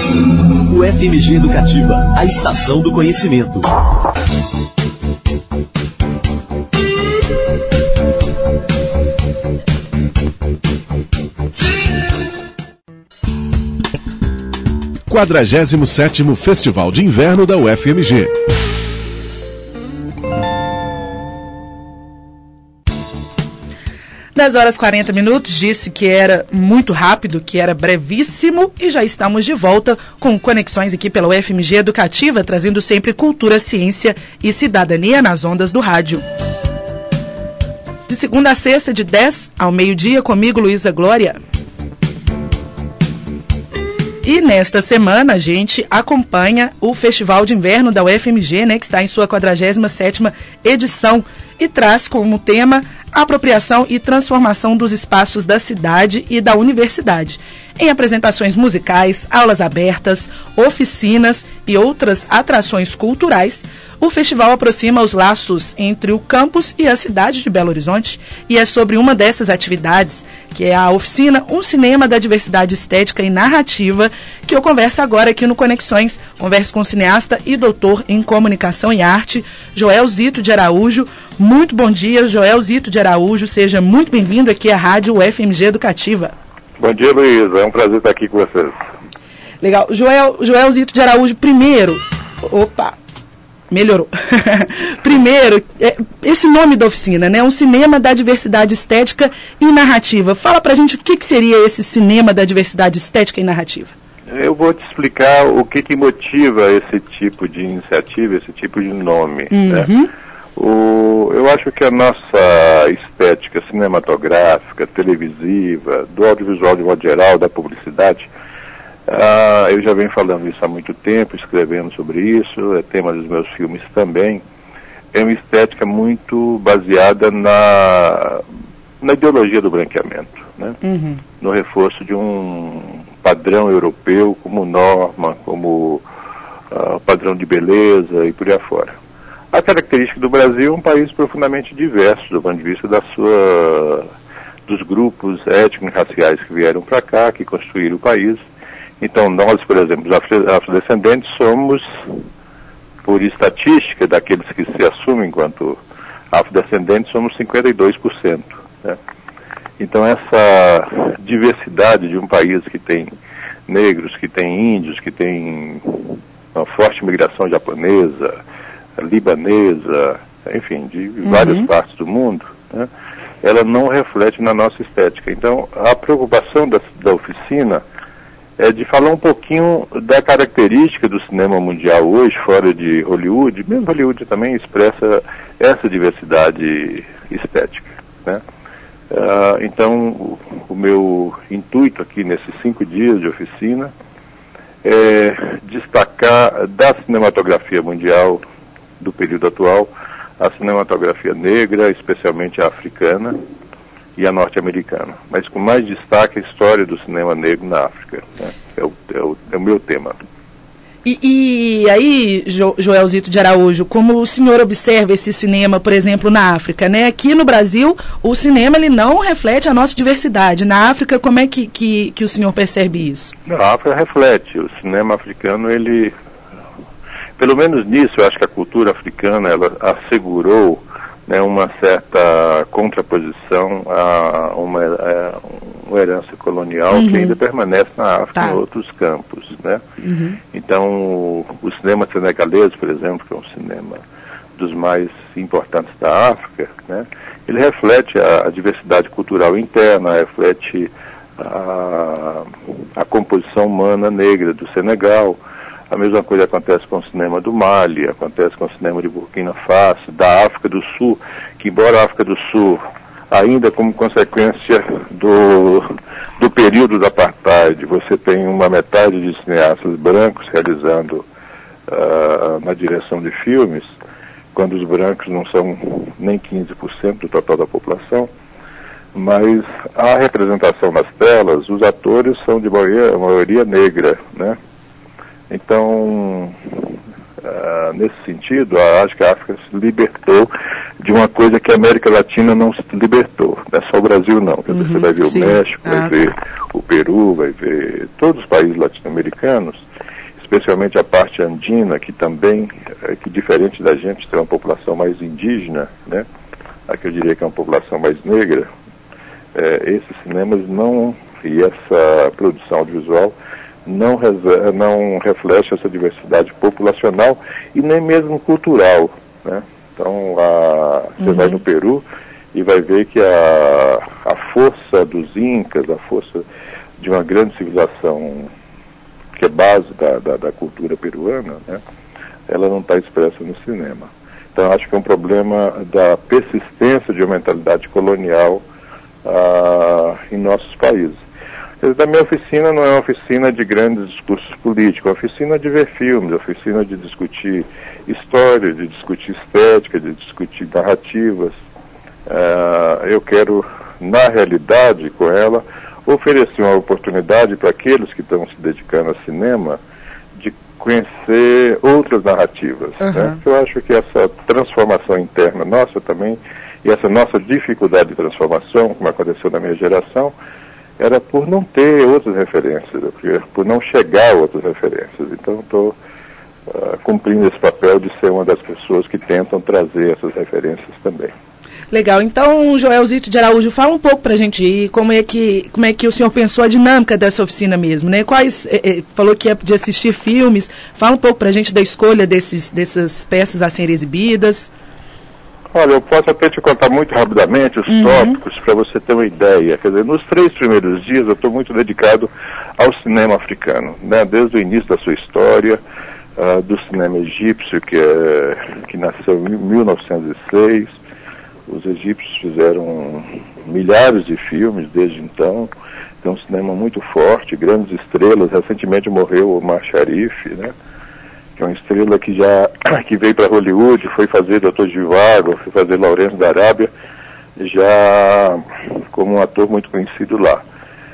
UFMG Educativa, a estação do conhecimento. O 47º Festival de Inverno da UFMG. Das horas 40 minutos, disse que era muito rápido, que era brevíssimo, e já estamos de volta com conexões aqui pela UFMG Educativa, trazendo sempre cultura, ciência e cidadania nas ondas do rádio. De segunda a sexta, de 10 ao meio-dia, comigo, Luísa Glória. E nesta semana a gente acompanha o Festival de Inverno da UFMG, né, que está em sua 47ª edição e traz como tema a apropriação e transformação dos espaços da cidade e da universidade, em apresentações musicais, aulas abertas, oficinas e outras atrações culturais. O festival aproxima os laços entre o campus e a cidade de Belo Horizonte, e é sobre uma dessas atividades, que é a oficina Um Cinema da Diversidade Estética e Narrativa, que eu converso agora aqui no Conexões. Converso com o cineasta e doutor em Comunicação e Arte, Joel Zito de Araújo. Muito bom dia, Joel Zito de Araújo. Seja muito bem-vindo aqui à Rádio UFMG Educativa. Bom dia, Luísa. É um prazer estar aqui com vocês. Legal. Joel Zito de Araújo, primeiro... Opa! Melhorou. Primeiro, esse nome da oficina, né? Um cinema da diversidade estética e narrativa. Fala pra gente o que seria esse cinema da diversidade estética e narrativa. Eu vou te explicar o que motiva esse tipo de iniciativa, esse tipo de nome. Né? Eu acho que a nossa estética cinematográfica, televisiva, do audiovisual de modo geral, da publicidade, eu já venho falando isso há muito tempo, escrevendo sobre isso, é tema dos meus filmes também. É uma estética muito baseada na ideologia do branqueamento, né? No reforço de um padrão europeu como norma, como padrão de beleza e por aí afora. A característica do Brasil é um país profundamente diverso do ponto de vista dos grupos étnicos e raciais que vieram para cá, que construíram o país. Então nós, por exemplo, os afrodescendentes, somos, por estatística daqueles que se assumem enquanto afrodescendentes, somos 52%. Né? Então essa diversidade de um país que tem negros, que tem índios, que tem uma forte migração japonesa, libanesa, enfim, de várias partes do mundo, né? Ela não reflete na nossa estética. Então a preocupação da oficina é de falar um pouquinho da característica do cinema mundial hoje, fora de Hollywood. Mesmo Hollywood também expressa essa diversidade estética, né? Então, o meu intuito aqui nesses 5 dias de oficina é destacar da cinematografia mundial do período atual a cinematografia negra, especialmente a africana, e a norte-americana, mas com mais destaque a história do cinema negro na África, né? É o meu tema. E aí, Joel Zito de Araújo, como o senhor observa esse cinema, por exemplo, na África, né? Aqui no Brasil, o cinema ele não reflete a nossa diversidade. Na África, como é que o senhor percebe isso? Na África reflete. O cinema africano, ele... Pelo menos nisso, eu acho que a cultura africana, ela assegurou, né, uma certa contraposição a uma herança colonial que ainda permanece na África, em outros campos, né? Então, o cinema senegalês, por exemplo, que é um cinema dos mais importantes da África, né, ele reflete a diversidade cultural interna, reflete a composição humana negra do Senegal. A mesma coisa acontece com o cinema do Mali, acontece com o cinema de Burkina Faso, da África do Sul, que embora a África do Sul, ainda como consequência do período da apartheid, você tem uma metade de cineastas brancos realizando na direção de filmes, quando os brancos não são nem 15% do total da população, mas a representação nas telas, os atores são de maioria negra, né? Então, Nesse sentido, acho que a África se libertou de uma coisa que a América Latina não se libertou. Não é só o Brasil, não. Você vai ver sim. o México, vai ver o Peru, vai ver todos os países latino-americanos, especialmente a parte andina, que também, que diferente da gente, tem uma população mais indígena, né? Aqui eu diria que é uma população mais negra. Esses cinemas não, e essa produção audiovisual não reflete essa diversidade populacional e nem mesmo cultural, né? Então, você vai no Peru e vai ver que a força dos incas, a força de uma grande civilização que é base da cultura peruana, né? Ela não está expressa no cinema. Então, acho que é um problema da persistência de uma mentalidade colonial em nossos países. Da minha oficina não é uma oficina de grandes discursos políticos, é uma oficina de ver filmes, é uma oficina de discutir história, de discutir estética, de discutir narrativas. Eu quero, na realidade, com ela, oferecer uma oportunidade para aqueles que estão se dedicando ao cinema de conhecer outras narrativas. Né? Eu acho que essa transformação interna nossa também, e essa nossa dificuldade de transformação, como aconteceu na minha geração, era por não ter outras referências, por não chegar a outras referências. Então, estou cumprindo esse papel de ser uma das pessoas que tentam trazer essas referências também. Legal. Então, Joel Zito de Araújo, fala um pouco para a gente aí como é que o senhor pensou a dinâmica dessa oficina mesmo, né? Falou que é de assistir filmes, fala um pouco para a gente da escolha dessas peças a serem exibidas. Olha, eu posso até te contar muito rapidamente os tópicos para você ter uma ideia. Quer dizer, nos 3 primeiros dias eu estou muito dedicado ao cinema africano, né? Desde o início da sua história, do cinema egípcio, que nasceu em 1906. Os egípcios fizeram milhares de filmes desde então. Tem um cinema muito forte, grandes estrelas. Recentemente morreu o Omar Sharif, né? Que é uma estrela que veio para Hollywood, foi fazer Dr. Zhivago, foi fazer Lourenço da Arábia, já como um ator muito conhecido lá.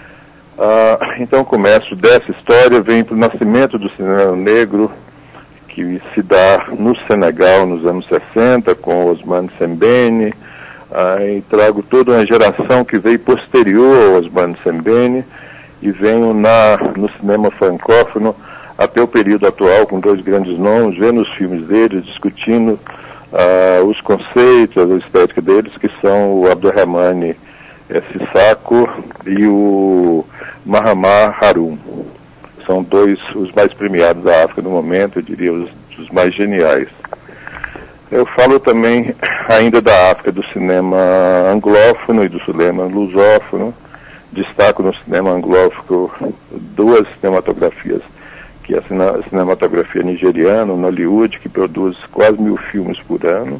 Então começo dessa história, vem para o nascimento do cinema negro, que se dá no Senegal nos anos 60, com Ousmane Sembène, e trago toda uma geração que veio posterior ao Ousmane Sembène, e venho no cinema francófono até o período atual, com 2 grandes nomes, vendo os filmes deles, discutindo os conceitos, a estética deles, que são o Abdurrahmane Sissako e o Mahamar Harum. São 2 os mais premiados da África no momento, eu diria os mais geniais. Eu falo também ainda da África, do cinema anglófono e do cinema lusófono. Destaco no cinema anglófono 2 cinematografias, que é a cinematografia nigeriana, o Nollywood, que produz quase 1000 filmes por ano,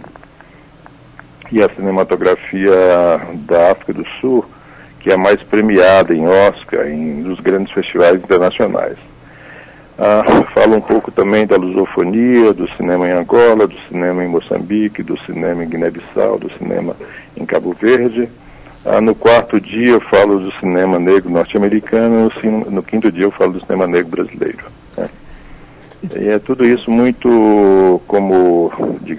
e a cinematografia da África do Sul, que é a mais premiada em Oscar, nos grandes festivais internacionais. Falo um pouco também da lusofonia, do cinema em Angola, do cinema em Moçambique, do cinema em Guiné-Bissau, do cinema em Cabo Verde. No 4º dia eu falo do cinema negro norte-americano, no 5º dia eu falo do cinema negro brasileiro. Né? E é tudo isso muito como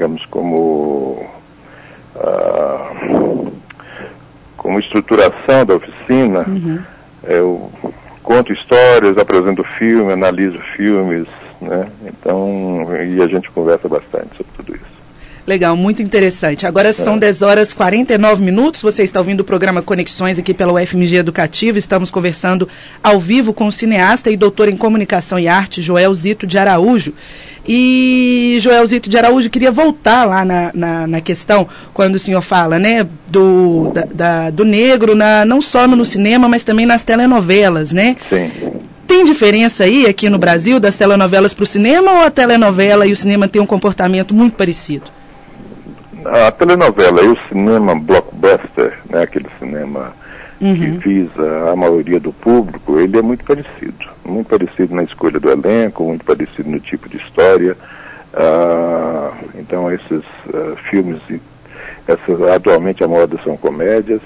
estruturação da oficina. Eu conto histórias, apresento filme, analiso filmes, né? Então, e a gente conversa bastante sobre tudo isso. Legal, muito interessante. Agora são 10h49, você está ouvindo o programa Conexões aqui pela UFMG Educativa, estamos conversando ao vivo com o cineasta e doutor em Comunicação e Arte, Joel Zito de Araújo. E, Joel Zito de Araújo, queria voltar lá na questão, quando o senhor fala, né, do negro, não só no cinema, mas também nas telenovelas, né? Sim. Tem diferença aí, aqui no Brasil, das telenovelas para o cinema, ou a telenovela e o cinema têm um comportamento muito parecido? A telenovela e o cinema blockbuster, né, aquele cinema que visa a maioria do público, ele é muito parecido na escolha do elenco, muito parecido no tipo de história. Então esses filmes, atualmente a moda são comédias.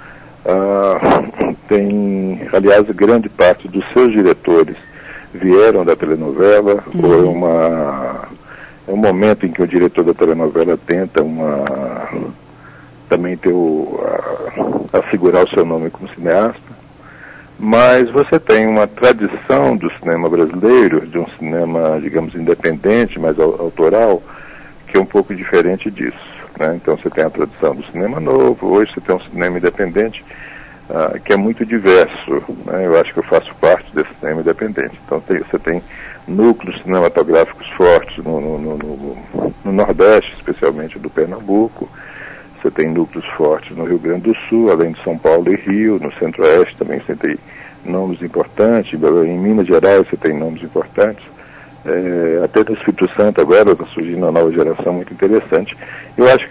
Aliás, grande parte dos seus diretores vieram da telenovela, ou um momento em que o diretor da telenovela tenta também assegurar o seu nome como cineasta, mas você tem uma tradição do cinema brasileiro, de um cinema, digamos, independente, mas autoral, que é um pouco diferente disso, né? Então você tem a tradição do cinema novo, hoje você tem um cinema independente que é muito diverso, né? Eu acho que eu faço parte desse cinema independente. Então você tem núcleos cinematográficos fortes no Nordeste, especialmente do Pernambuco. Você tem núcleos fortes no Rio Grande do Sul, além de São Paulo e Rio. No Centro-Oeste também você tem nomes importantes. Em Minas Gerais você tem nomes importantes. Até no Espírito Santo agora está surgindo uma nova geração muito interessante. Eu acho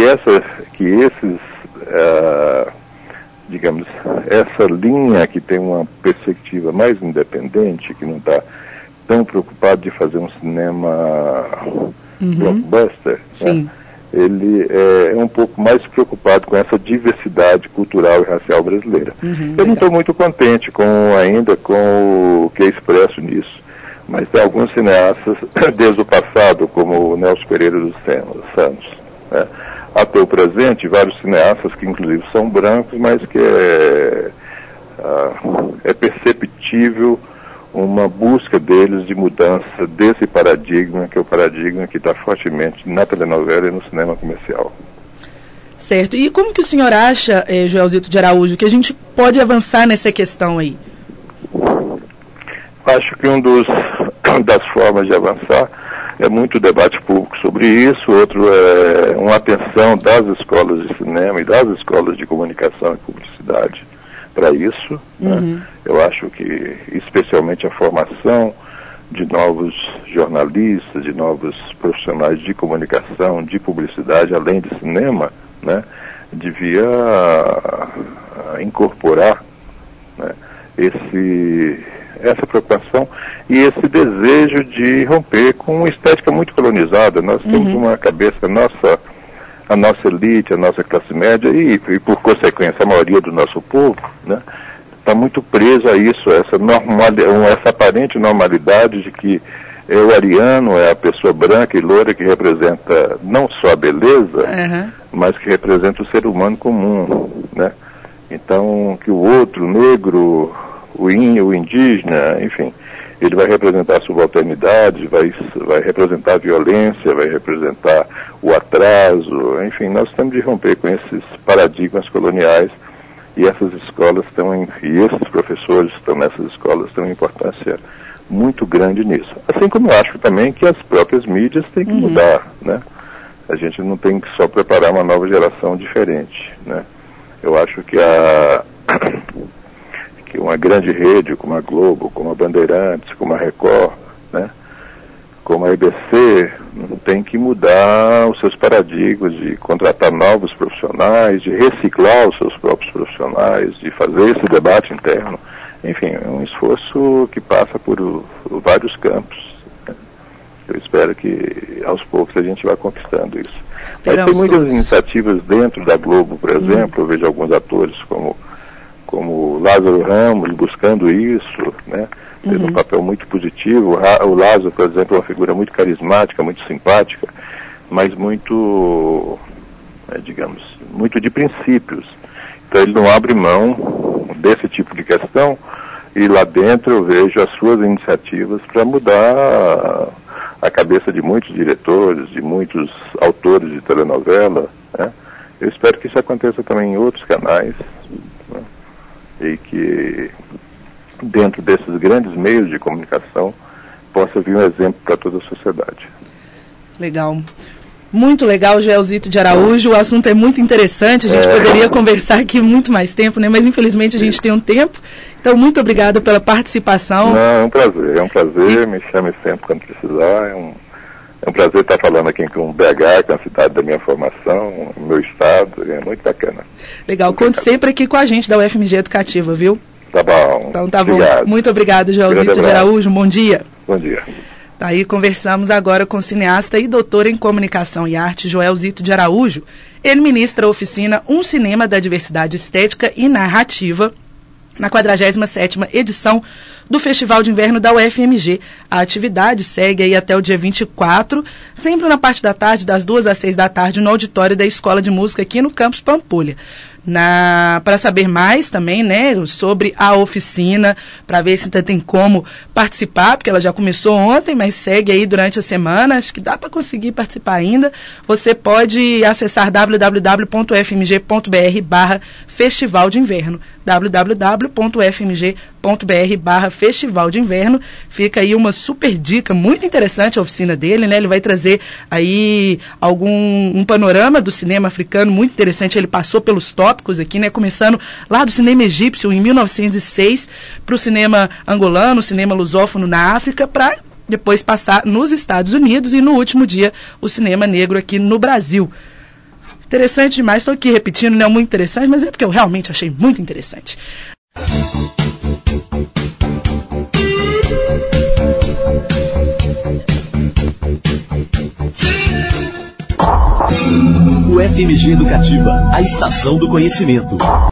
digamos, essa linha que tem uma perspectiva mais independente, que não está tão preocupado de fazer um cinema blockbuster, né? Ele é um pouco mais preocupado com essa diversidade cultural e racial brasileira. Eu não estou muito contente ainda com o que é expresso nisso, mas tem alguns cineastas, desde o passado, como o Nelson Pereira dos Santos, né? Até o presente, vários cineastas que inclusive são brancos, mas que é perceptível uma busca deles de mudança desse paradigma, que é o paradigma que está fortemente na telenovela e no cinema comercial. Certo. E como que o senhor acha, Joelzito de Araújo, que a gente pode avançar nessa questão aí? Acho que das formas de avançar é muito debate público sobre isso, outro é uma atenção das escolas de cinema e das escolas de comunicação e publicidade para isso, né? Eu acho que especialmente a formação de novos jornalistas, de novos profissionais de comunicação, de publicidade, além de cinema, né, devia incorporar, né, essa preocupação e esse desejo de romper com uma estética muito colonizada. Nós temos uma cabeça, a nossa elite, a nossa classe média e por consequência a maioria do nosso povo, né, está muito preso a isso, essa aparente normalidade de que o ariano é a pessoa branca e loira que representa não só a beleza, mas que representa o ser humano comum, né? Então, que o outro, o negro, o indígena, enfim, ele vai representar a subalternidade, vai representar a violência, vai representar o atraso, enfim, nós temos de romper com esses paradigmas coloniais e essas escolas e esses professores que estão nessas escolas têm uma importância muito grande nisso. Assim como eu acho também que as próprias mídias têm que mudar, né? A gente não tem que só preparar uma nova geração diferente, né? Eu acho que uma grande rede como a Globo, como a Bandeirantes, como a Record, né, como a EBC, tem que mudar os seus paradigmas de contratar novos profissionais, de reciclar os seus próprios profissionais, de fazer esse debate interno. Enfim, é um esforço que passa por vários campos, né? Eu espero que aos poucos a gente vá conquistando isso. Mas tem muitas iniciativas dentro da Globo, por exemplo, eu vejo alguns atores como Lázaro Ramos buscando isso, né? Tendo um papel muito positivo. O Lázaro, por exemplo, é uma figura muito carismática, muito simpática, mas muito, digamos, muito de princípios. Então ele não abre mão desse tipo de questão e lá dentro eu vejo as suas iniciativas para mudar a cabeça de muitos diretores, de muitos autores de telenovela, né? Eu espero que isso aconteça também em outros canais, né? E que dentro desses grandes meios de comunicação possa vir um exemplo para toda a sociedade. Legal. Muito legal, Joelzito de Araújo. O assunto é muito interessante, a gente poderia conversar aqui muito mais tempo, né? Mas infelizmente a gente tem um tempo. Então, muito obrigada pela participação. Não, é um prazer, me chame sempre quando precisar. É um prazer estar falando aqui com o BH, que é a cidade da minha formação, o meu estado, é muito bacana. Legal, conte sempre aqui com a gente da UFMG Educativa, viu? Tá bom. Então tá obrigado. Bom. Muito obrigado, Joelzito de Araújo. Bom dia. Bom dia. Daí conversamos agora com o cineasta e doutor em comunicação e arte, Joelzito de Araújo. Ele ministra a oficina Um Cinema da Diversidade Estética e Narrativa, na 47ª edição do Festival de Inverno da UFMG. A atividade segue aí até o dia 24, sempre na parte da tarde, das 2 às 6 da tarde, no auditório da Escola de Música aqui no Campus Pampulha. Para saber mais também, né, sobre a oficina, para ver se tem como participar, porque ela já começou ontem, mas segue aí durante a semana, acho que dá para conseguir participar ainda. Você pode acessar www.fmg.br/Festival de Inverno, www.fmg.br/Festival de Inverno. Fica aí uma super dica, muito interessante a oficina dele, né? Ele vai trazer aí um panorama do cinema africano muito interessante. Ele passou pelos tópicos aqui, né? Começando lá do cinema egípcio em 1906 para o cinema angolano, cinema lusófono na África, para depois passar nos Estados Unidos e no último dia o cinema negro aqui no Brasil. Interessante demais, estou aqui repetindo, não é muito interessante, mas é porque eu realmente achei muito interessante. O FMG Educativa, a estação do conhecimento.